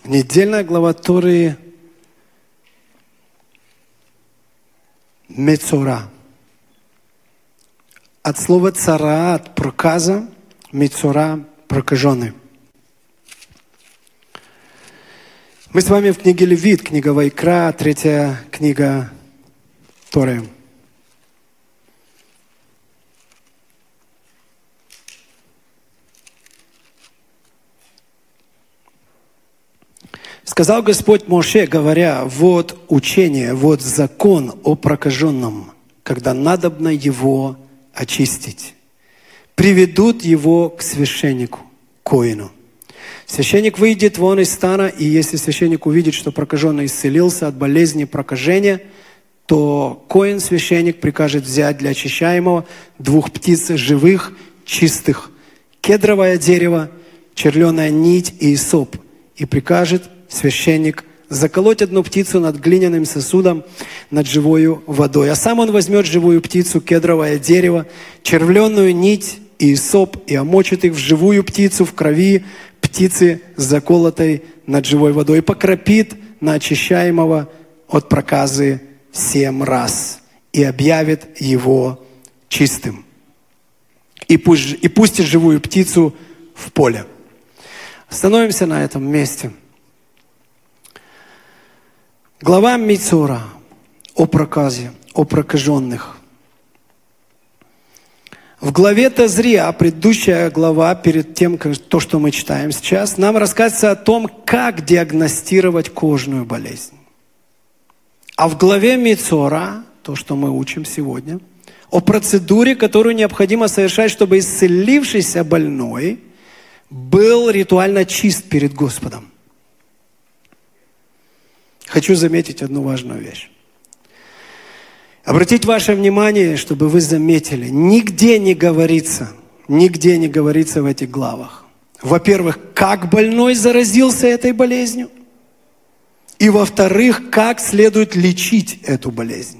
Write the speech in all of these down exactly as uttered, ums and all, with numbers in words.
Недельная глава Торы Мецора. От слова цараат, проказа, Мецора, прокаженный. Мы с вами в книге Левит, книга Вайкра, третья книга Торы. Сказал Господь Моше, говоря: вот учение, вот закон о прокаженном, когда надобно его очистить. Приведут его к священнику, коину. Священник выйдет вон из стана, и если священник увидит, что прокаженный исцелился от болезни прокажения, то коин, священник, прикажет взять для очищаемого двух птиц живых, чистых, кедровое дерево, черленая нить и исоп, и прикажет священник заколоть одну птицу над глиняным сосудом, над живою водой. А сам он возьмет живую птицу, кедровое дерево, червленную нить и исоп, и омочит их в живую птицу в крови птицы, заколотой над живой водой, и покропит на очищаемого от проказы семь раз, и объявит его чистым. И, пусть, и пустит живую птицу в поле. Остановимся на этом месте. Глава Мицора о проказе, о прокаженных. В главе Тазрия, предыдущая глава, перед тем, как, то, что мы читаем сейчас, нам рассказывается о том, как диагностировать кожную болезнь. А в главе Мицора, то, что мы учим сегодня, о процедуре, которую необходимо совершать, чтобы исцелившийся больной был ритуально чист перед Господом. Хочу заметить одну важную вещь. Обратить ваше внимание, чтобы вы заметили, нигде не говорится, нигде не говорится в этих главах. Во-первых, как больной заразился этой болезнью. И во-вторых, как следует лечить эту болезнь.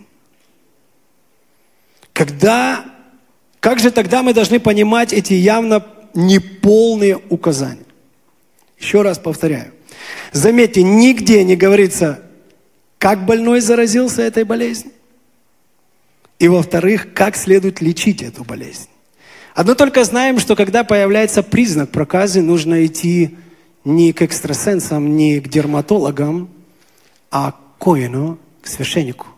Когда, как же тогда мы должны понимать эти явно неполные указания? Еще раз повторяю. Заметьте, нигде не говорится, как больной заразился этой болезнью. И во-вторых, как следует лечить эту болезнь. Одно только знаем, что когда появляется признак проказы, нужно идти не к экстрасенсам, не к дерматологам, а к коину, к священнику.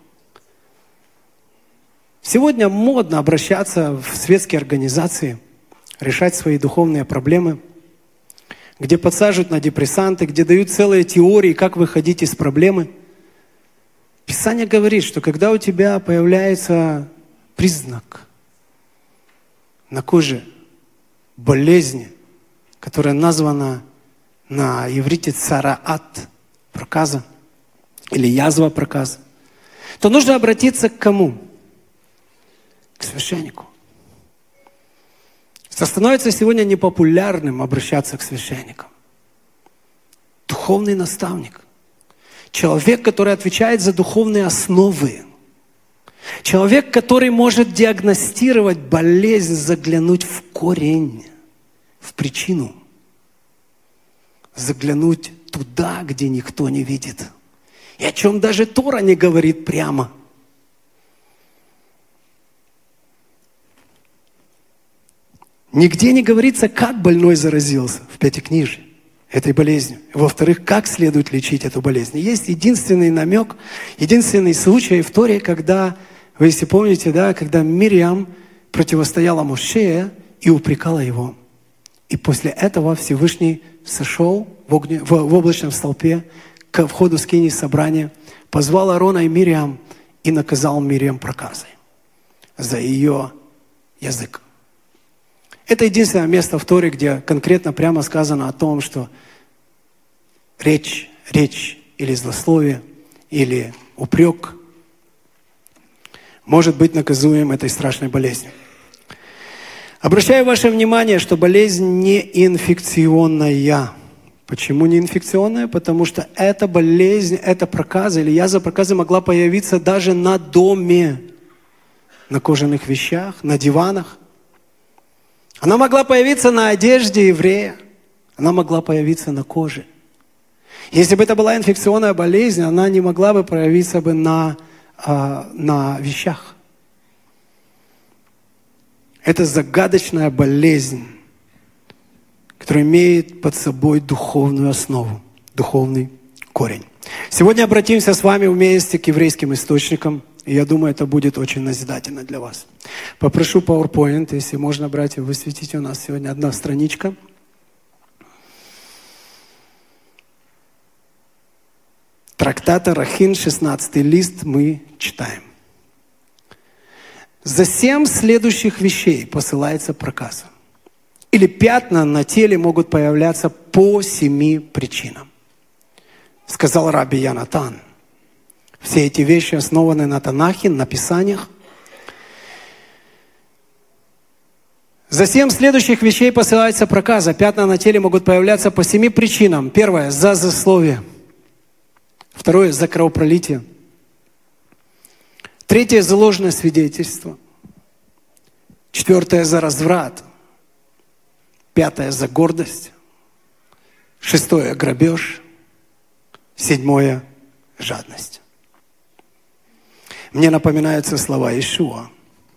Сегодня модно обращаться в светские организации, решать свои духовные проблемы, где подсаживают на депрессанты, где дают целые теории, как выходить из проблемы. Писание говорит, что когда у тебя появляется признак на коже болезни, которая названа на иврите цараат, проказа, или язва проказа, то нужно обратиться к кому? К священнику. Становится сегодня непопулярным обращаться к священникам. Духовный наставник. Человек, который отвечает за духовные основы. Человек, который может диагностировать болезнь, заглянуть в корень, в причину. Заглянуть туда, где никто не видит. И о чем даже Тора не говорит прямо. Нигде не говорится, как больной заразился в Пятикнижии этой болезнью. Во-вторых, как следует лечить эту болезнь. Есть единственный намек, единственный случай в Торе, когда, вы если помните, да, когда Мирьям противостояла Моше и упрекала его. И после этого Всевышний сошел в, огне, в, в облачном столпе к входу скинии собрания, позвал Аарона и Мирьям и наказал Мирьям проказой за ее язык. Это единственное место в Торе, где конкретно прямо сказано о том, что речь, речь или злословие, или упрек может быть наказуем этой страшной болезнью. Обращаю ваше внимание, что болезнь не инфекционная. Почему не инфекционная? Потому что эта болезнь, эта проказа или язва проказы могла появиться даже на доме, на кожаных вещах, на диванах. Она могла появиться на одежде еврея. Она могла появиться на коже. Если бы это была инфекционная болезнь, она не могла бы проявиться бы на, на вещах. Это загадочная болезнь, которая имеет под собой духовную основу, духовный корень. Сегодня обратимся с вами вместе к еврейским источникам. И я думаю, это будет очень назидательно для вас. Попрошу PowerPoint, если можно, братья, высветите. У нас сегодня одна страничка. Трактат Арахин, шестнадцатый лист, мы читаем. «За семь следующих вещей посылается проказ. Или пятна на теле могут появляться по семи причинам. Сказал раби Йонатан. Все эти вещи основаны на Танахе, на Писаниях. За семь следующих вещей посылается проказа. Пятна на теле могут появляться по семи причинам. Первое – за злословие. Второе – за кровопролитие. Третье – за ложное свидетельство. Четвертое – за разврат. Пятое – за гордость. Шестое – грабеж. Седьмое – жадность. Мне напоминаются слова Иешуа.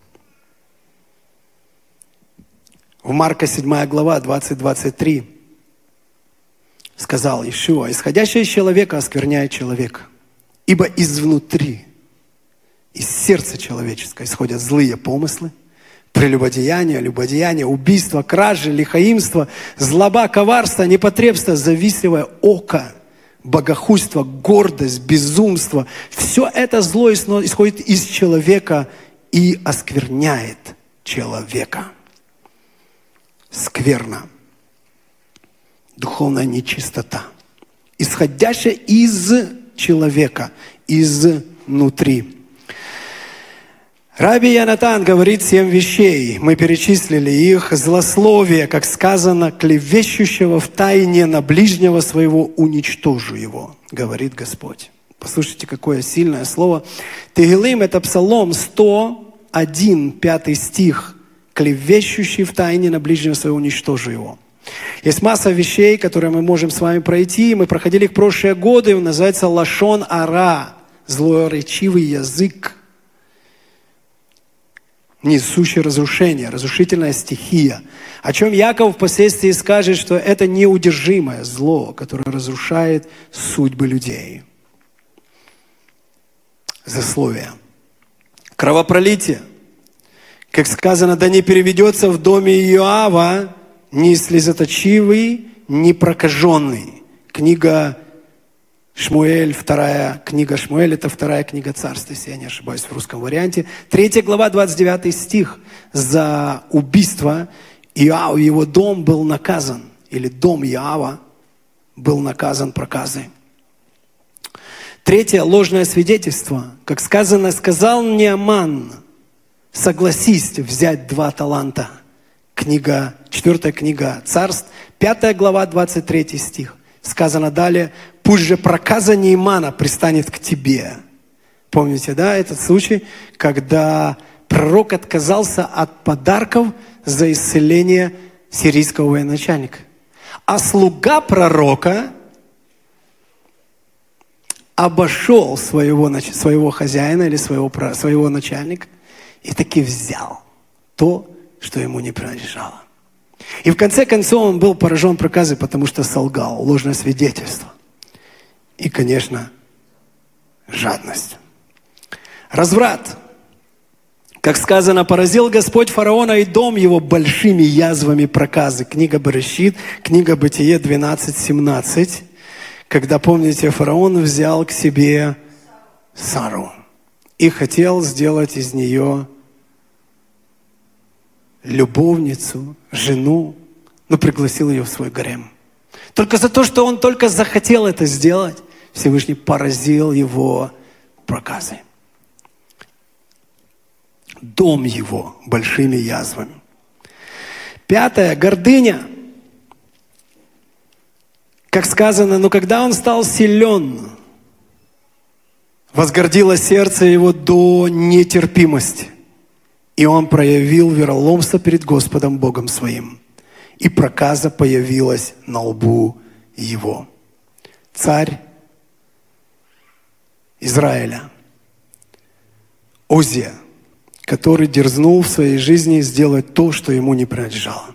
В Марка седьмая глава, двадцать двадцать три сказал Иешуа: «Исходящее из человека оскверняет человека, ибо изнутри, из сердца человеческого исходят злые помыслы, прелюбодеяние, любодеяние, убийство, кражи, лихаимство, злоба, коварство, непотребство, завистливое око, богохульство, гордость, безумство. Все это зло исходит из человека и оскверняет человека». Скверно. Духовная нечистота. Исходящая из человека, изнутри. Раби Йонатан говорит семь вещей. Мы перечислили их. Злословие, как сказано, клевещущего в тайне на ближнего своего уничтожу его, говорит Господь. Послушайте, какое сильное слово. Тегилим — это Псалом сто один, пятый стих. Клевещущий в тайне на ближнего своего уничтожу его. Есть масса вещей, которые мы можем с вами пройти. Мы проходили их в прошлые годы. Он называется лашон ара. Злоречивый язык. Несущее разрушение, разрушительная стихия. О чем Яков впоследствии скажет, что это неудержимое зло, которое разрушает судьбы людей. Злословие. Кровопролитие. Как сказано, да не переведется в доме Иоава ни слезоточивый, ни прокаженный. Книга Шмуэль, вторая книга Шмуэль, это вторая книга Царств, если я не ошибаюсь в русском варианте. Третья глава, двадцать девятый стих. За убийство Иоав, его дом был наказан, или дом Иоава был наказан проказой. Третье, ложное свидетельство. Как сказано, сказал Неаман: согласись взять два таланта. Книга, четвертая книга Царств, пятая глава, двадцать третий стих. Сказано далее: пусть же проказа Неамана пристанет к тебе. Помните, да, этот случай, когда пророк отказался от подарков за исцеление сирийского военачальника. А слуга пророка обошел своего, своего хозяина или своего, своего начальника и таки взял то, что ему не принадлежало. И в конце концов он был поражен проказой, потому что солгал, ложное свидетельство. И, конечно, жадность. Разврат. Как сказано, поразил Господь фараона и дом его большими язвами проказы. Книга Берешит, книга Бытие двенадцать семнадцать. Когда, помните, фараон взял к себе Сару и хотел сделать из нее любовницу, жену, но пригласил ее в свой гарем. Только за то, что он только захотел это сделать, Всевышний поразил его проказой. Дом его большими язвами. Пятое. Гордыня. Как сказано, но когда он стал силен, возгордилось сердце его до нетерпимости. И он проявил вероломство перед Господом Богом своим. И проказа появилась на лбу его. царь Израиля, Озия, который дерзнул в своей жизни сделать то, что ему не принадлежало.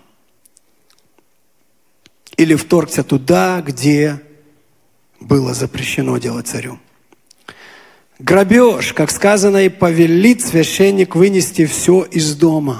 Или вторгся туда, где было запрещено делать царю. Грабеж, как сказано, и повелит священник вынести все из дома.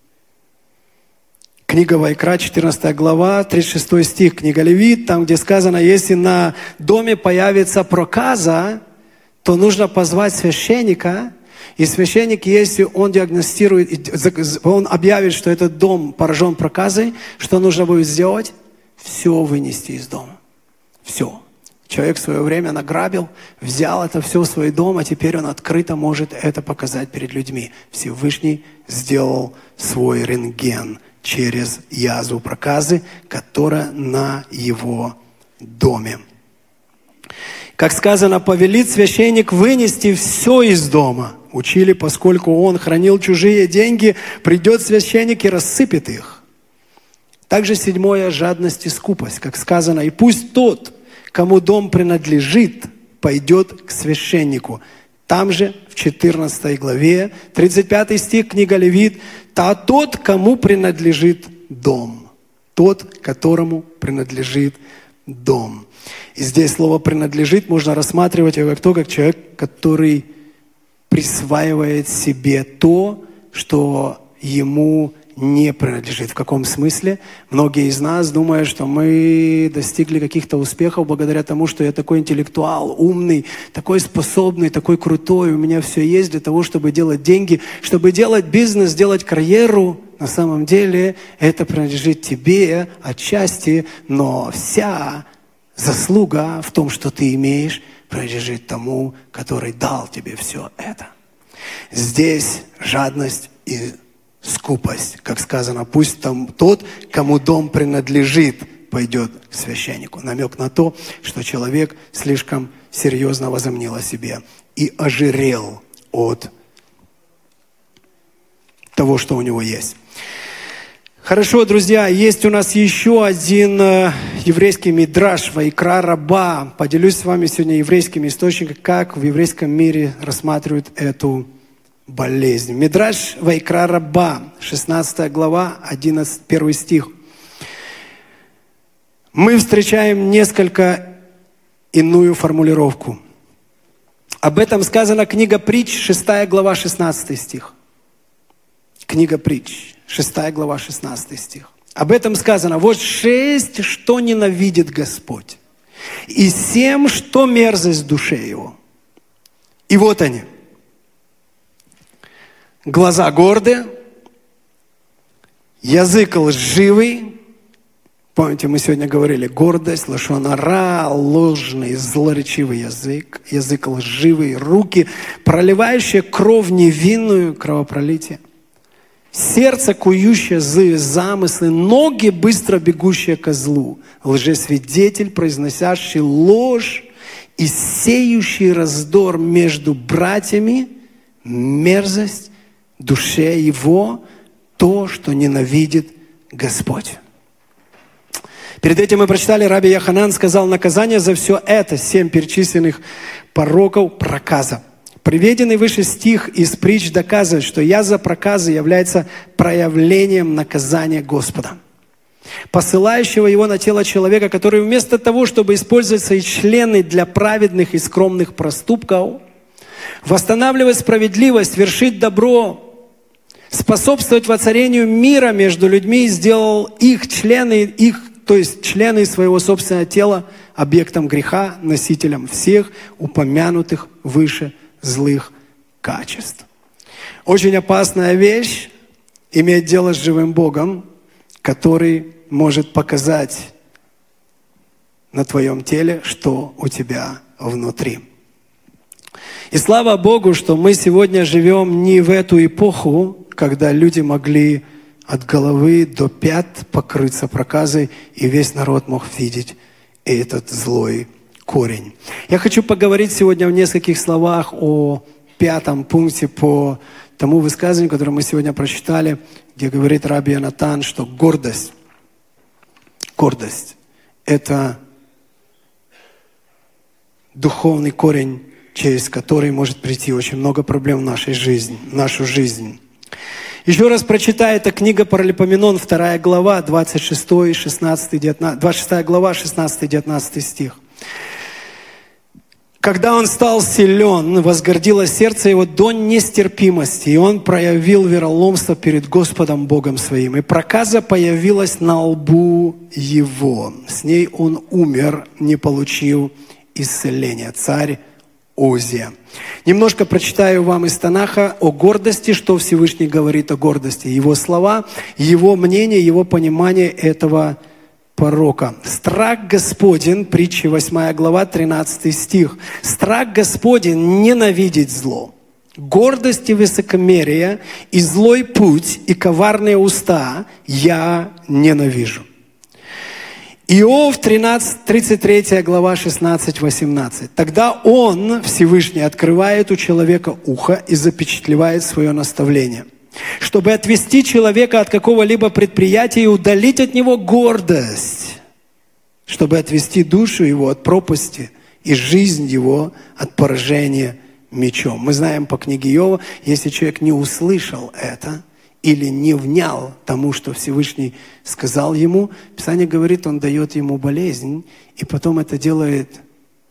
Книга Вайкра, четырнадцатая глава, тридцать шестой стих, книга Левит, там, где сказано, если на доме появится проказа, то нужно позвать священника, и священник, если он диагностирует, он объявит, что этот дом поражен проказой, что нужно будет сделать? Все вынести из дома. Все. Человек в свое время награбил, взял это все в свой дом, а теперь он открыто может это показать перед людьми. Всевышний сделал свой рентген через язву проказы, которая на его доме. Как сказано, повелит священник вынести все из дома. Учили, поскольку он хранил чужие деньги, придет священник и рассыпет их. Также седьмое – жадность и скупость. Как сказано, и пусть тот, кому дом принадлежит, пойдет к священнику. Там же, в четырнадцатой главе, тридцать пятый стих, книга Левит, «Та тот, кому принадлежит дом». Тот, которому принадлежит дом. И здесь слово «принадлежит» можно рассматривать его как то, как человек, который присваивает себе то, что ему не принадлежит. В каком смысле? Многие из нас думают, что мы достигли каких-то успехов благодаря тому, что я такой интеллектуал, умный, такой способный, такой крутой. У меня все есть для того, чтобы делать деньги, чтобы делать бизнес, делать карьеру. На самом деле это принадлежит тебе отчасти, но вся заслуга в том, что ты имеешь, принадлежит тому, который дал тебе все это. Здесь жадность и скупость, как сказано, пусть там тот, кому дом принадлежит, пойдет к священнику. Намек на то, что человек слишком серьезно возомнил о себе и ожирел от того, что у него есть. Хорошо, друзья, есть у нас еще один э, еврейский мидраш Вайкра Раба. Поделюсь с вами сегодня еврейскими источниками, как в еврейском мире рассматривают эту болезнь. Мидраш Вайкра Раба, шестнадцатая глава, одиннадцатый, первый стих. Мы встречаем несколько иную формулировку. Об этом сказана книга Притч, шестая глава, шестнадцатый стих. Книга Притч, шестая глава, шестнадцатый стих. Об этом сказано: вот шесть, что ненавидит Господь, и семь, что мерзость в душе его. И вот они. Глаза гордые, язык лживый. Помните, мы сегодня говорили, гордость, лашон ара, ложный, злоречивый язык, язык лживый, руки, проливающие кровь невинную, кровопролитие. Сердце, кующее злые замыслы, ноги, быстро бегущие ко злу, лжесвидетель, произносящий ложь и сеющий раздор между братьями, мерзость душе его, то, что ненавидит Господь. Перед этим мы прочитали, Раби Йоханан сказал, наказание за все это, семь перечисленных пороков, проказа. Приведенный выше стих из притч доказывает, что язва проказы является проявлением наказания Господа, посылающего его на тело человека, который вместо того, чтобы использовать свои члены для праведных и скромных проступков, восстанавливать справедливость, вершить добро, способствовать воцарению мира между людьми, сделал их члены, их, то есть члены своего собственного тела объектом греха, носителем всех упомянутых выше злых качеств. Очень опасная вещь — иметь дело с живым Богом, который может показать на твоем теле, что у тебя внутри. И слава Богу, что мы сегодня живем не в эту эпоху, когда люди могли от головы до пят покрыться проказой, и весь народ мог видеть этот злой корень. Я хочу поговорить сегодня в нескольких словах о пятом пункте по тому высказыванию, которое мы сегодня прочитали, где говорит Раби Йонатан, что гордость, гордость – это духовный корень, через который может прийти очень много проблем в нашей жизни, в нашу жизнь. Еще раз прочитаю, это книга Паралипоменон, вторая глава, двадцать шестой, шестнадцатый, девятнадцатый, двадцать шестая глава, шестнадцатый, девятнадцатый стих. Когда он стал силен, возгордилось сердце его до нестерпимости, и он проявил вероломство перед Господом Богом своим. И проказа появилась на лбу его. С ней он умер, не получив исцеления. Царь Озия. Немножко прочитаю вам из Танаха о гордости, что Всевышний говорит о гордости. Его слова, его мнение, его понимание этого пророка. Страх Господень, притча восьмая глава, тринадцатый стих. Страх Господень ненавидит зло. Гордость и высокомерие, и злой путь, и коварные уста я ненавижу. Иов тринадцать, тридцать третья глава, шестнадцать восемнадцать. Тогда он, Всевышний, открывает у человека ухо и запечатлевает свое наставление, чтобы отвести человека от какого-либо предприятия и удалить от него гордость, чтобы отвести душу его от пропасти и жизнь его от поражения мечом. Мы знаем по книге Иова, если человек не услышал это или не внял тому, что Всевышний сказал ему, Писание говорит, он дает ему болезнь, и потом это делает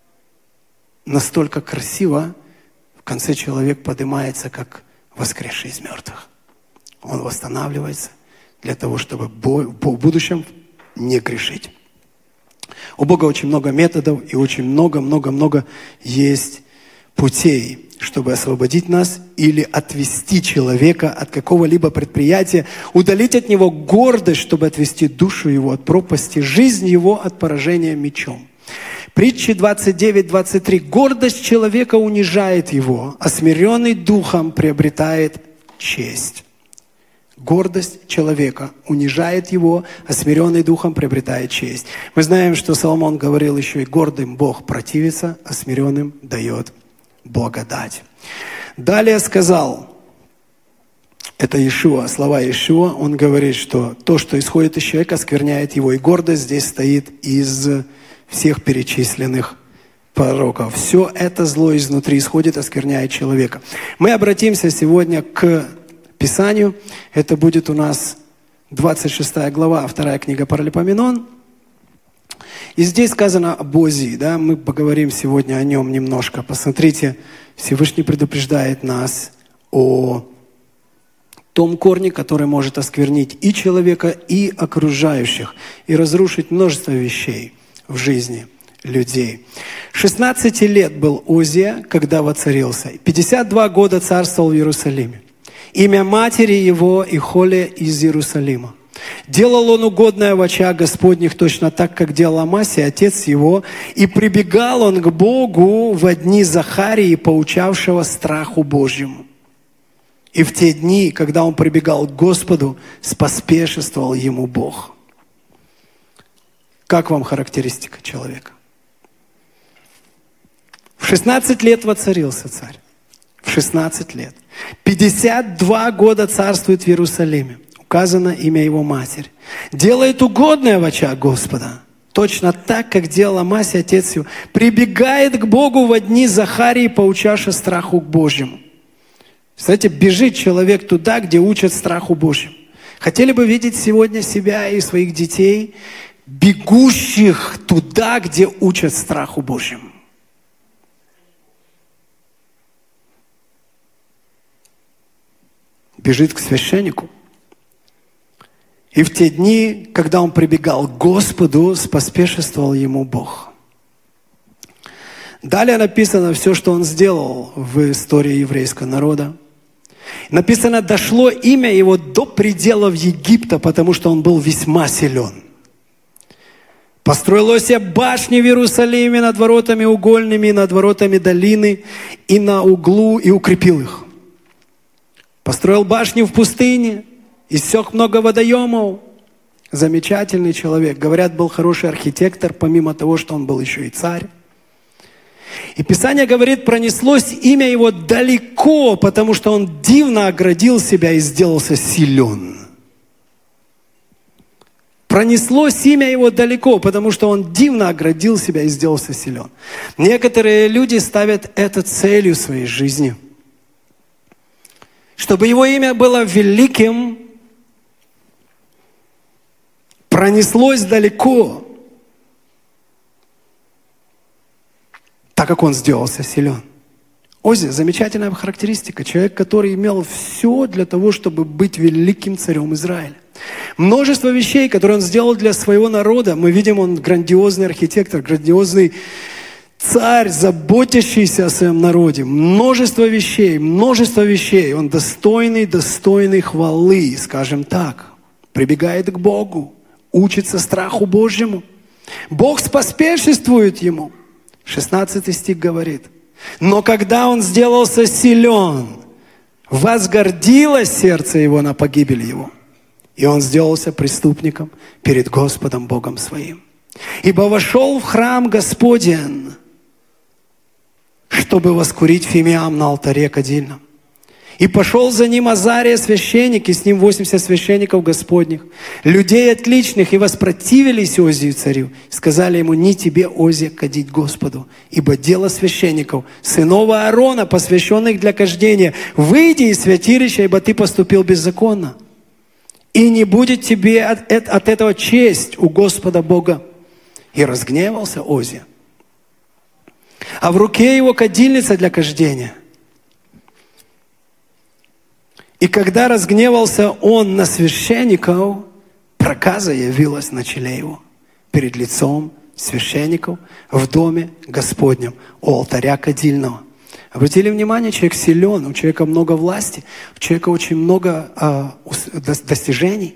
настолько красиво, в конце человек поднимается, как воскресший из мертвых. Он восстанавливается для того, чтобы в будущем не грешить. У Бога очень много методов и очень много-много-много есть путей, чтобы освободить нас или отвести человека от какого-либо предприятия, удалить от него гордость, чтобы отвести душу его от пропасти, жизнь его от поражения мечом. Притчи двадцать девять двадцать три. Гордость человека унижает его, а смиренный духом приобретает честь. Гордость человека унижает его, а смиренный духом приобретает честь. Мы знаем, что Соломон говорил еще, и гордым Бог противится, а смиренным дает благодать. Далее сказал, это Иешуа, слова Иешуа, он говорит, что то, что исходит из человека, оскверняет его, и гордость здесь стоит из всех перечисленных пророков. Все это зло изнутри исходит, оскверняет человека. Мы обратимся сегодня к Писанию. Это будет у нас двадцать шестая глава, вторая книга Паралипоменон. И здесь сказано об Озии, да, мы поговорим сегодня о нем немножко. Посмотрите, Всевышний предупреждает нас о том корне, который может осквернить и человека, и окружающих, и разрушить множество вещей в жизни людей. шестнадцать лет был Озия, когда воцарился. пятьдесят два года царствовал в Иерусалиме. Имя матери его Ихоле из Иерусалима. Делал он угодное в очах Господних точно так, как делал Амасия, отец его, и прибегал он к Богу во дни Захарии, поучавшего страху Божьему. И в те дни, когда он прибегал к Господу, споспешествовал ему Бог. Как вам характеристика человека? В шестнадцать лет воцарился царь. В шестнадцать лет. пятьдесят два года царствует в Иерусалиме. Указано имя его матери. Делает угодное в очах Господа. Точно так, как делал Амасия, отец его. Прибегает к Богу во дни Захарии, поучавши страху Божьему. Кстати, бежит человек туда, где учат страху Божьему. Хотели бы видеть сегодня себя и своих детей, бегущих туда, где учат страху Божьему? Бежит к священнику. И в те дни, когда он прибегал к Господу, споспешествовал ему Бог. Далее написано все, что он сделал в истории еврейского народа. Написано, дошло имя его до пределов Египта, потому что он был весьма силен. Построил Осия башни в Иерусалиме над воротами угольными, над воротами долины, и на углу, и укрепил их. Построил башни в пустыне, иссек много водоемов. Замечательный человек. Говорят, был хороший архитектор, помимо того, что он был еще и царь. И Писание говорит, пронеслось имя его далеко, потому что он дивно оградил себя и сделался силен. Пронеслось имя его далеко, потому что он дивно оградил себя и сделался силен. Некоторые люди ставят это целью своей жизни. Чтобы его имя было великим, пронеслось далеко, так как он сделался силен. Озия — замечательная характеристика. Человек, который имел все для того, чтобы быть великим царем Израиля. Множество вещей, которые он сделал для своего народа. Мы видим, он грандиозный архитектор, грандиозный царь, заботящийся о своем народе. Множество вещей, множество вещей. Он достойный, достойный хвалы, скажем так. Прибегает к Богу, учится страху Божьему. Бог споспешествует ему. шестнадцатый стих говорит: но когда он сделался силен, возгордилось сердце его на погибель его, и он сделался преступником перед Господом Богом своим. Ибо вошел в храм Господен, чтобы воскурить фимиам на алтаре кадильном. И пошел за ним Азария священник, и с ним восемьдесят священников Господних, людей отличных, и воспротивились Озию царю. Сказали ему: не тебе, Озия, кадить Господу, ибо дело священников, сынов Аарона, посвященных для кождения. Выйди из святилища, ибо ты поступил беззаконно. И не будет тебе от, от этого честь у Господа Бога. И разгневался Озия. А в руке его кадильница для кождения. И когда разгневался он на священников, проказа явилась на челе его перед лицом священников в доме Господнем у алтаря кадильного. Обратили внимание, человек силен, у человека много власти, у человека очень много а, достижений.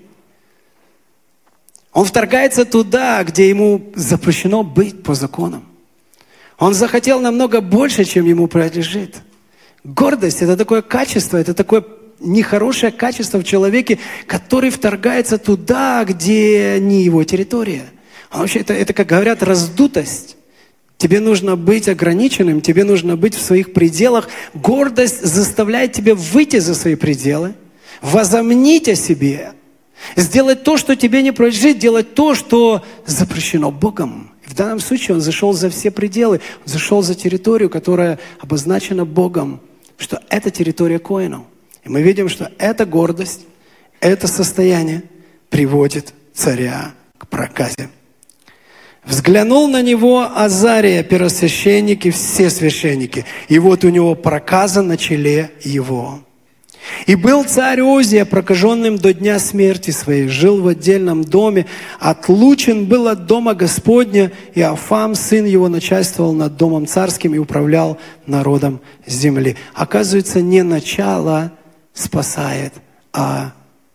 Он вторгается туда, где ему запрещено быть по законам. Он захотел намного больше, чем ему принадлежит. Гордость — это такое качество, это такое нехорошее качество в человеке, который вторгается туда, где не его территория. Он вообще, это, это, как говорят, раздутость. Тебе нужно быть ограниченным, тебе нужно быть в своих пределах. Гордость заставляет тебя выйти за свои пределы, возомнить о себе, сделать то, что тебе не принадлежит, делать то, что запрещено Богом. В данном случае он зашел за все пределы, он зашел за территорию, которая обозначена Богом, что это территория коинов. И мы видим, что эта гордость, это состояние приводит царя к проказе. Взглянул на него Азария, первосвященник и все священники, и вот у него проказа на челе его. И был царь Озия прокаженным до дня смерти своей, жил в отдельном доме, отлучен был от дома Господня, и Афам, сын его, начальствовал над домом царским и управлял народом земли. Оказывается, не начало спасает, а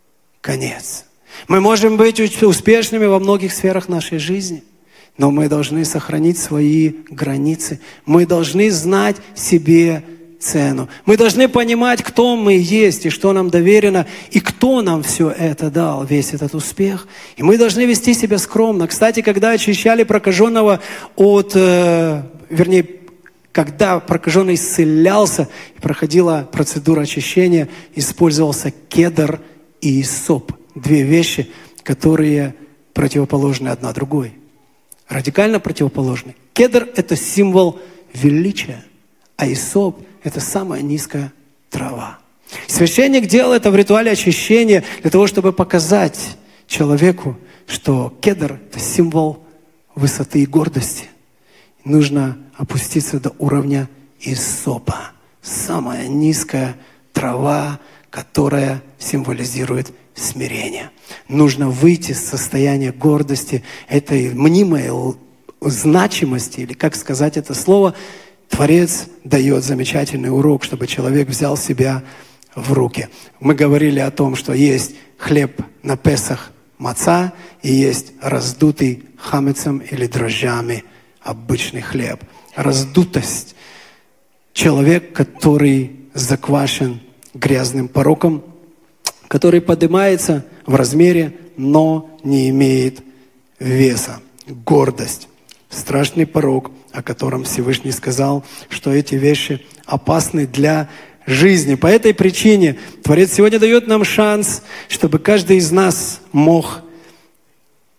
конец. Мы можем быть успешными во многих сферах нашей жизни, но мы должны сохранить свои границы. Мы должны знать себе цену. Мы должны понимать, кто мы есть и что нам доверено, и кто нам все это дал, весь этот успех. И мы должны вести себя скромно. Кстати, когда очищали прокаженного от, э, вернее, когда прокаженный исцелялся и проходила процедура очищения, использовался кедр и исоп. Две вещи, которые противоположны одна другой. Радикально противоположны. Кедр – это символ величия, а исоп – это самая низкая трава. Священник делал это в ритуале очищения для того, чтобы показать человеку, что кедр – это символ высоты и гордости. Нужно опуститься до уровня исопа. Самая низкая трава, которая символизирует смирение. Нужно выйти из состояния гордости, этой мнимой значимости, или как сказать это слово. Творец дает замечательный урок, чтобы человек взял себя в руки. Мы говорили о том, что есть хлеб на Песах маца, и есть раздутый хамецем или дрожжами обычный хлеб. Раздутость. Человек, который заквашен грязным пороком, который поднимается в размере, но не имеет веса. Гордость. Страшный порок, о котором Всевышний сказал, что эти вещи опасны для жизни. По этой причине Творец сегодня дает нам шанс, чтобы каждый из нас мог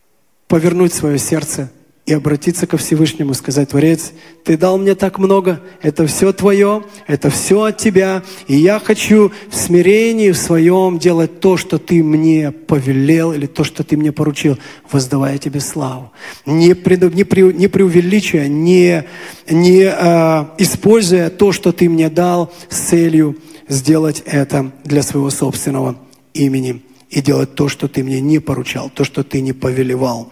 повернуть свое сердце и обратиться ко Всевышнему, сказать: Творец, Ты дал мне так много, это все Твое, это все от Тебя, и я хочу в смирении в своем делать то, что Ты мне повелел, или то, что Ты мне поручил, воздавая Тебе славу. Не, пред, не, при, не преувеличивая, не, не а, используя то, что Ты мне дал, с целью сделать это для своего собственного имени и делать то, что Ты мне не поручал, то, что Ты не повелевал.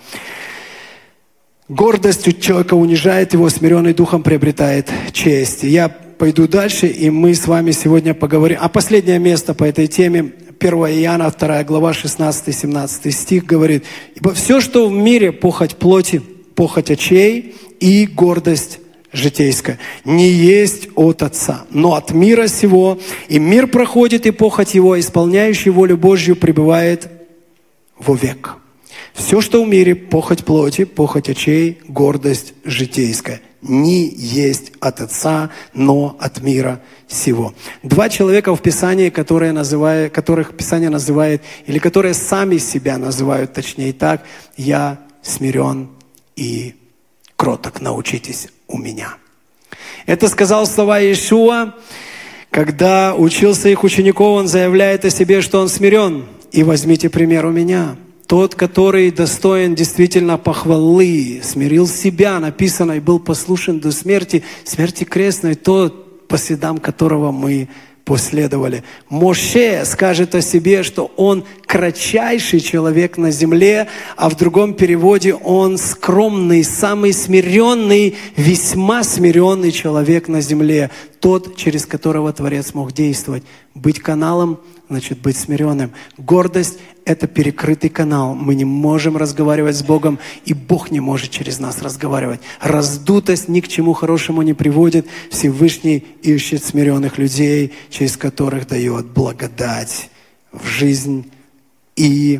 Гордость человека унижает его, смиренный духом приобретает честь. Я пойду дальше, и мы с вами сегодня поговорим. А последнее место по этой теме, первое Иоанна, вторая глава, шестнадцатый-семнадцатый стих говорит: «Ибо все, что в мире, похоть плоти, похоть очей и гордость житейская, не есть от Отца, но от мира сего, и мир проходит, и похоть его, исполняющий волю Божью, пребывает вовек». Все, что в мире, похоть плоти, похоть очей, гордость житейская, не есть от Отца, но от мира сего. Два человека в Писании, которые называют, которых Писание называет, или которые сами себя называют, точнее так: «Я смирен и кроток, научитесь у меня». Это сказал слова Иешуа, когда учил своих учеников, он заявляет о себе, что он смирен. «И возьмите пример у меня». Тот, который достоин действительно похвалы, смирил себя, написано, и был послушен до смерти, смерти крестной, тот, по следам которого мы последовали. Моше скажет о себе, что он кратчайший человек на земле, а в другом переводе он скромный, самый смиренный, весьма смиренный человек на земле. Тот, через которого Творец мог действовать. Быть каналом, значит быть смиренным. Гордость — это перекрытый канал. Мы не можем разговаривать с Богом, и Бог не может через нас разговаривать. Раздутость ни к чему хорошему не приводит. Всевышний ищет смиренных людей, через которых дает благодать в жизнь. И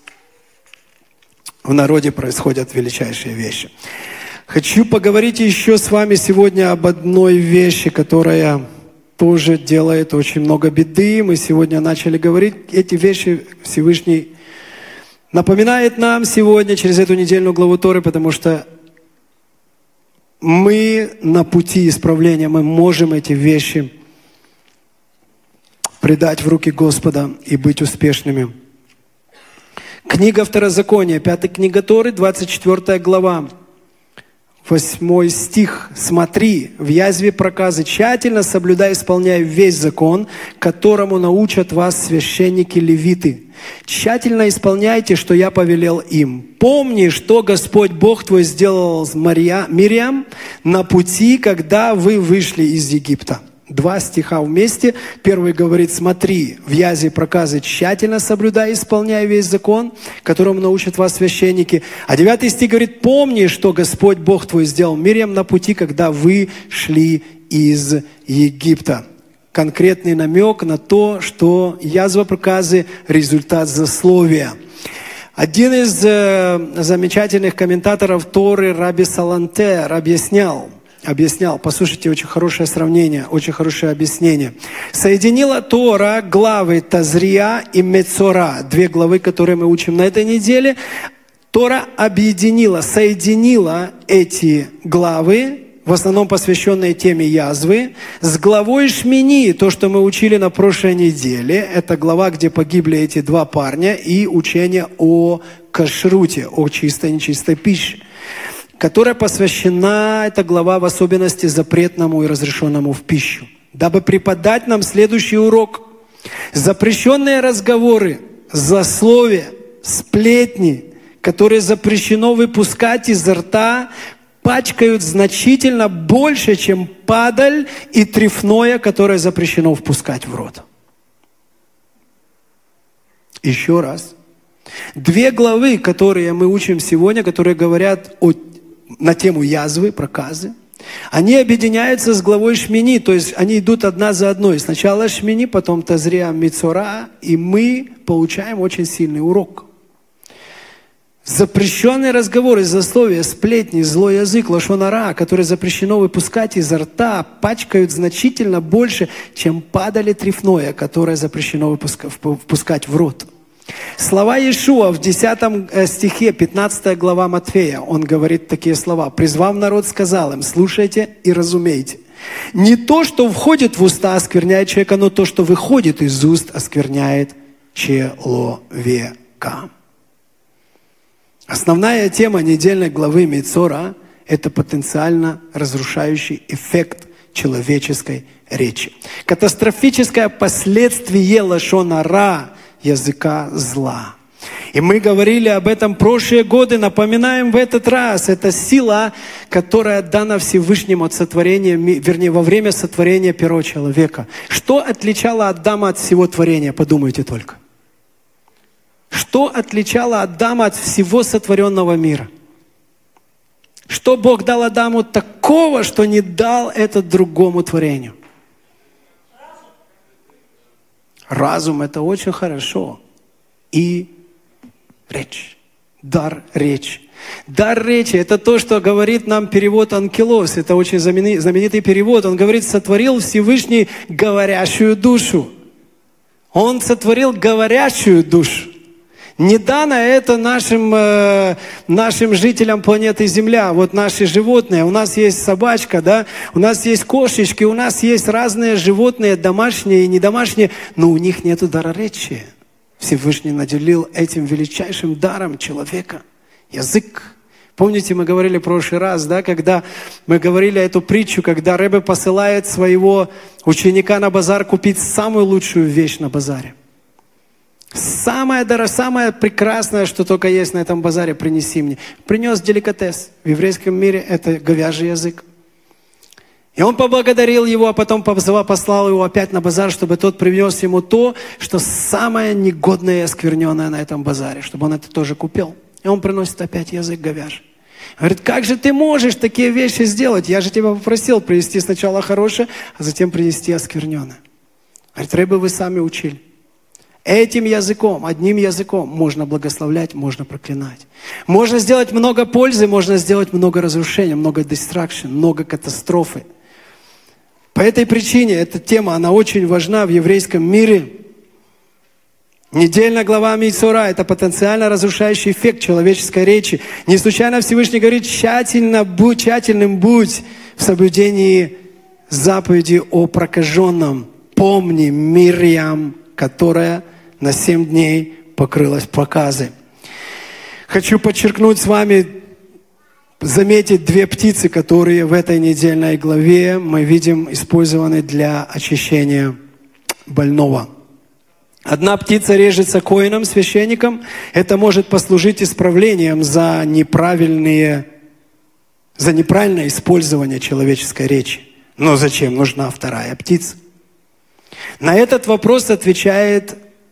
в народе происходят величайшие вещи. Хочу поговорить еще с вами сегодня об одной вещи, которая тоже делает очень много беды. Мы сегодня начали говорить. Эти вещи Всевышний напоминает нам сегодня через эту недельную главу Торы, потому что мы на пути исправления, мы можем эти вещи предать в руки Господа и быть успешными. Книга Второзакония, пятая книга Торы, двадцать четвёртая глава. Восьмой стих. «Смотри, в язве проказы тщательно соблюдай, исполняй весь закон, которому научат вас священники-левиты. Тщательно исполняйте, что я повелел им. Помни, что Господь Бог твой сделал с Мария, Мириам на пути, когда вы вышли из Египта». Два стиха вместе. Первый говорит: смотри, в язве проказы тщательно соблюдай, исполняй весь закон, которому научат вас священники. А девятый стих говорит: помни, что Господь Бог твой сделал Мириам на пути, когда вы шли из Египта. Конкретный намек на то, что язва проказы – результат злословия. Один из э, замечательных комментаторов Торы, Раби Салантер, объяснял, Объяснял, послушайте, очень хорошее сравнение, очень хорошее объяснение. Соединила Тора главы Тазрия и Мецора, две главы, которые мы учим на этой неделе. Тора объединила, соединила эти главы, в основном посвященные теме язвы, с главой Шмини, то, что мы учили на прошлой неделе. Это глава, где погибли эти два парня, и учение о кашруте, о чистой и нечистой пище, которая посвящена, эта глава, в особенности запретному и разрешенному в пищу, дабы преподать нам следующий урок. Запрещенные разговоры, злословия, сплетни, которые запрещено выпускать изо рта, пачкают значительно больше, чем падаль и трефное, которое запрещено впускать в рот. Еще раз. Две главы, которые мы учим сегодня, которые говорят о на тему язвы, проказы, они объединяются с главой Шмини, то есть они идут одна за одной. Сначала Шмини, потом Тазрия, Мецора, и мы получаем очень сильный урок. Запрещенные разговоры, злословия, сплетни, злой язык, лашон ара, которые запрещено выпускать изо рта, пачкают значительно больше, чем падаль трефное, которое запрещено впускать в рот. Слова Иешуа в десятом стихе, пятнадцатая глава Матфея, он говорит такие слова. «Призвав народ, сказал им, слушайте и разумейте. Не то, что входит в уста, оскверняет человека, но то, что выходит из уст, оскверняет человека». Основная тема недельной главы Мицора – это потенциально разрушающий эффект человеческой речи. Катастрофическое последствие лашон ара, языка зла. И мы говорили об этом прошлые годы, напоминаем в этот раз. Это сила, которая дана Всевышнему от сотворения, вернее, во время сотворения первого человека. Что отличало Адама от всего творения? Подумайте только. Что отличало Адама от всего сотворенного мира? Что Бог дал Адаму такого, что не дал это другому творению? Разум – это очень хорошо. И речь. Дар речи. Дар речи – это то, что говорит нам перевод Анкилос. Это очень знаменитый перевод. Он говорит, сотворил Всевышний говорящую душу. Он сотворил говорящую душу. Не дано это нашим, э, нашим жителям планеты Земля. Вот наши животные. У нас есть собачка, да? У нас есть кошечки, у нас есть разные животные, домашние и недомашние, но у них нет дара речи. Всевышний наделил этим величайшим даром человека. Язык. Помните, мы говорили в прошлый раз, да, когда мы говорили эту притчу, когда Ребе посылает своего ученика на базар купить самую лучшую вещь на базаре. Самое дорогое, самое прекрасное, что только есть на этом базаре, принеси мне. Принес деликатес. В еврейском мире это говяжий язык. И он поблагодарил его, а потом послал его опять на базар, чтобы тот принес ему то, что самое негодное и оскверненное на этом базаре, чтобы он это тоже купил. И он приносит опять язык говяжий. Говорит, как же ты можешь такие вещи сделать? Я же тебя попросил принести сначала хорошее, а затем принести оскверненное. Говорит, Ребе, вы сами учили. Этим языком, одним языком можно благословлять, можно проклинать. Можно сделать много пользы, можно сделать много разрушений, много дистракшн, много катастрофы. По этой причине эта тема, она очень важна в еврейском мире. Недельная глава Мицора – это потенциально разрушающий эффект человеческой речи. Не случайно Всевышний говорит, тщательно будь, тщательным будь в соблюдении заповеди о прокаженном. Помни Мирьям, которая на семь дней покрылась проказой. Хочу подчеркнуть с вами, заметить две птицы, которые в этой недельной главе мы видим использованы для очищения больного. Одна птица режется коэном, священником. Это может послужить исправлением за неправильные, за неправильное использование человеческой речи. Но зачем нужна вторая птица? На этот вопрос отвечает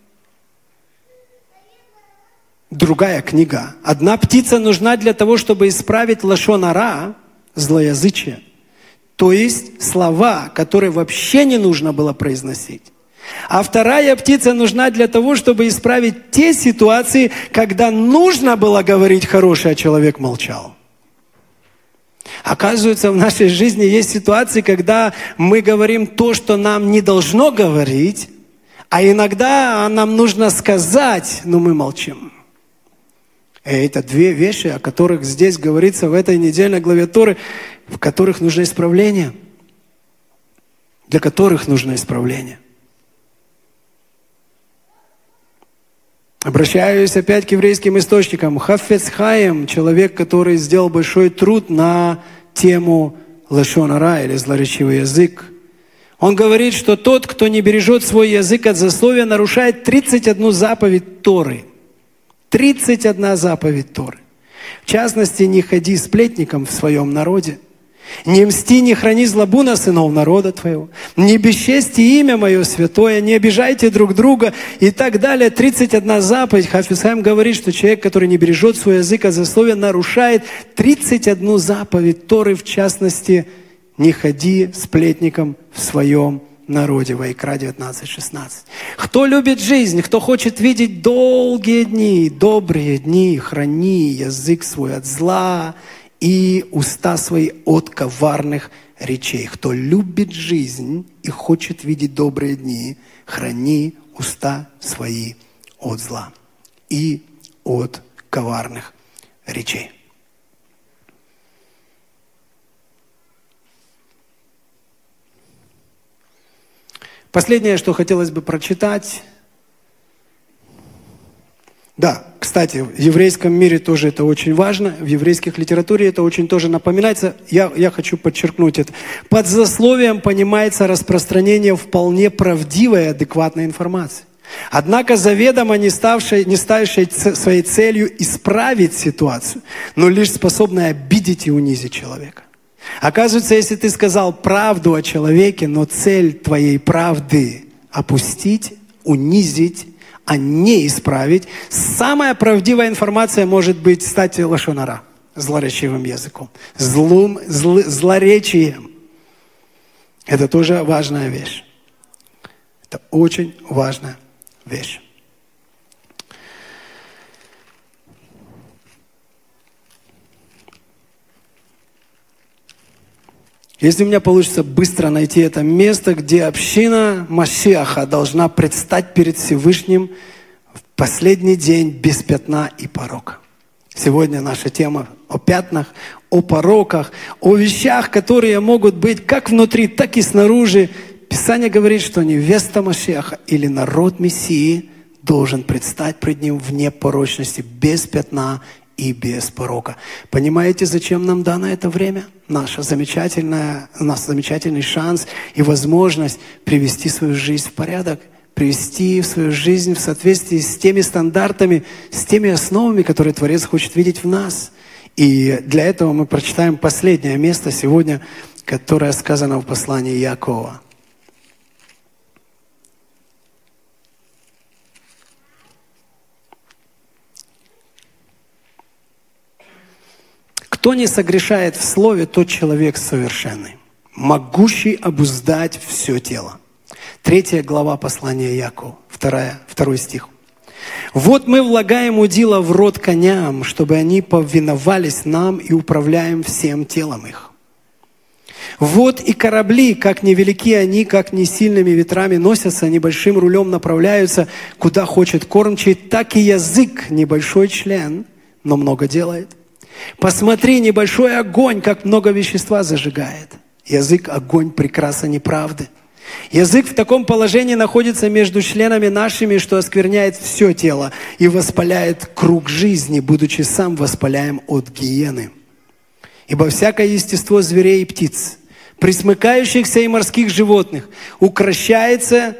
другая книга. Одна птица нужна для того, чтобы исправить лашон ара, злоязычие. То есть слова, которые вообще не нужно было произносить. А вторая птица нужна для того, чтобы исправить те ситуации, когда нужно было говорить хорошее, а человек молчал. Оказывается, в нашей жизни есть ситуации, когда мы говорим то, что нам не должно говорить, а иногда нам нужно сказать, но мы молчим. И это две вещи, о которых здесь говорится в этой недельной главе Торы, в которых нужно исправление. Для которых нужно исправление. Обращаюсь опять к еврейским источникам. Хафец Хаим, человек, который сделал большой труд на тему лашон ара, или злоречивый язык. Он говорит, что тот, кто не бережет свой язык от злословия, нарушает тридцать одну заповедь Торы. тридцать одна заповедь Торы. В частности, не ходи сплетником в своем народе. Не мсти, не храни злобу на сынов народа твоего. Не бесчести имя мое святое, не обижайте друг друга и так далее. тридцать одна заповедь. Хафец Хаим говорит, что человек, который не бережет свой язык от злословия, нарушает тридцать одну заповедь Торы, в частности, не ходи сплетником в своем народе. Вайкра девятнадцать шестнадцать. Кто любит жизнь, кто хочет видеть долгие дни, добрые дни, храни язык свой от зла и уста свои от коварных речей. Кто любит жизнь и хочет видеть добрые дни, храни уста свои от зла. и от коварных речей. Последнее, что хотелось бы прочитать. Да, кстати, в еврейском мире тоже это очень важно, в еврейских литературе это очень тоже напоминается. Я, я хочу подчеркнуть это. Под злословием понимается распространение вполне правдивой и адекватной информации. Однако заведомо не ставшей, не ставшей своей целью исправить ситуацию, но лишь способной обидеть и унизить человека. Оказывается, если ты сказал правду о человеке, но цель твоей правды опустить, унизить, а не исправить, самая правдивая информация может быть, кстати, лашон ара, злоречивым языком, злым, зл, злоречием. Это тоже важная вещь. Это очень важная вещь. Если у меня получится быстро найти это место, где община Машиаха должна предстать перед Всевышним в последний день без пятна и порока. Сегодня наша тема о пятнах, о пороках, о вещах, которые могут быть как внутри, так и снаружи. Писание говорит, что невеста Машиаха или народ Мессии должен предстать пред Ним в непорочности, без пятна и без порока. Понимаете, зачем нам дано это время? Наша замечательная, у нас замечательный шанс и возможность привести свою жизнь в порядок, привести свою жизнь в соответствии с теми стандартами, с теми основами, которые Творец хочет видеть в нас. И для этого мы прочитаем последнее место сегодня, которое сказано в послании Иакова. Кто не согрешает в слове, тот человек совершенный, могущий обуздать все тело. Третья глава послания Иакова, вторая, второй стих. «Вот мы влагаем удила в рот коням, чтобы они повиновались нам и управляем всем телом их. Вот и корабли, как невелики они, как не сильными ветрами носятся, небольшим рулем направляются, куда хочет кормчий, так и язык, небольшой член, но много делает. Посмотри, небольшой огонь, как много вещества зажигает. Язык – огонь прекраса неправды. Язык в таком положении находится между членами нашими, что оскверняет все тело и воспаляет круг жизни, будучи сам воспаляем от гиены. Ибо всякое естество зверей и птиц, пресмыкающихся и морских животных, укращается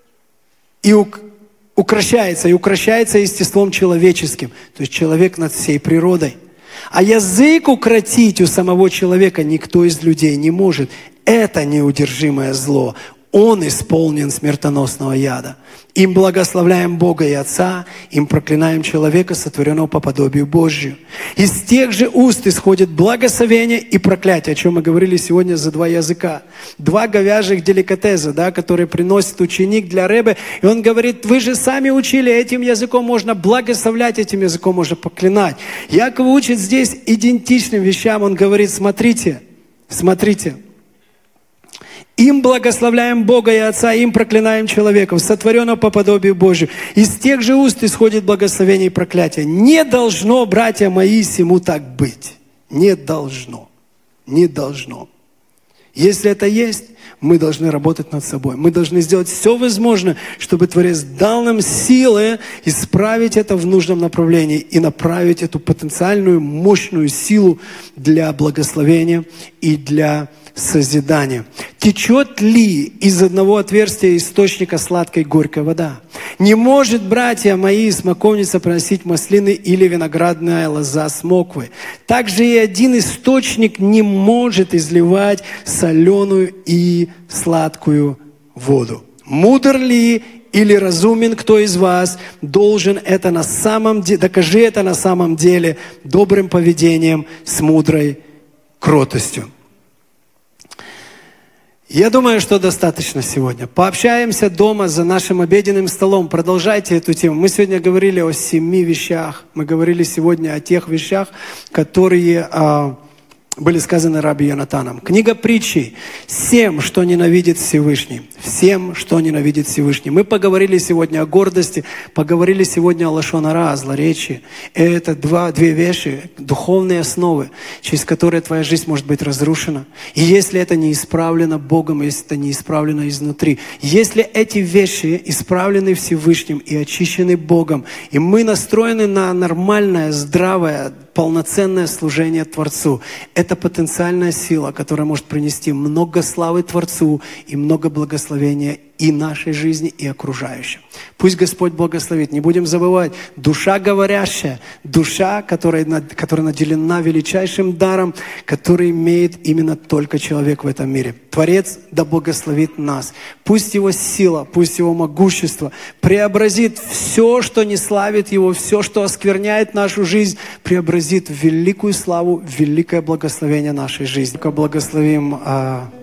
и ук... укращается и укращается естеством человеческим, то есть человек над всей природой. А язык укротить у самого человека никто из людей не может. Это неудержимое зло. Он исполнен смертоносного яда. Им благословляем Бога и Отца, им проклинаем человека, сотворенного по подобию Божию. Из тех же уст исходит благословение и проклятие, о чем мы говорили сегодня за два языка. Два говяжьих деликатеса, да, которые приносит ученик для Ребе. И он говорит, вы же сами учили, этим языком можно благословлять, этим языком можно проклинать. Яков учит здесь идентичным вещам. Он говорит, смотрите, смотрите. Им благословляем Бога и Отца, им проклинаем человеков, сотворенного по подобию Божию. Из тех же уст исходит благословение и проклятие. Не должно, братья мои, сему так быть. Не должно. Не должно. Если это есть, мы должны работать над собой. Мы должны сделать все возможное, чтобы Творец дал нам силы исправить это в нужном направлении и направить эту потенциальную мощную силу для благословения и для созидания. Течет ли из одного отверстия источника сладкая и горькая вода? Не может, братья мои, смоковница приносить маслины или виноградная лоза смоквы. Также и один источник не может изливать соленую и сладкую воду. Мудр ли или разумен кто из вас должен это на самом деле, докажи это на самом деле добрым поведением с мудрой кротостью. Я думаю, что достаточно сегодня. Пообщаемся дома за нашим обеденным столом. Продолжайте эту тему. Мы сегодня говорили о семи вещах. Мы говорили сегодня о тех вещах, которые а, были сказаны раби Йонатаном. Книга притчи. Семь, что ненавидит Всевышний. всем, что ненавидит Всевышний. Мы поговорили сегодня о гордости, поговорили сегодня о лашон ара, о злоречии. Это два, две вещи, духовные основы, через которые твоя жизнь может быть разрушена. И если это не исправлено Богом, если это не исправлено изнутри, если эти вещи исправлены Всевышним и очищены Богом, и мы настроены на нормальное, здравое, полноценное служение Творцу, это потенциальная сила, которая может принести много славы Творцу и много благословения и нашей жизни, и окружающим. Пусть Господь благословит. Не будем забывать, душа говорящая, душа, которая, которая наделена величайшим даром, который имеет именно только человек в этом мире. Творец да благословит нас. Пусть Его сила, пусть Его могущество преобразит все, что не славит Его, все, что оскверняет нашу жизнь, преобразит в великую славу, в великое благословение нашей жизни. Благословим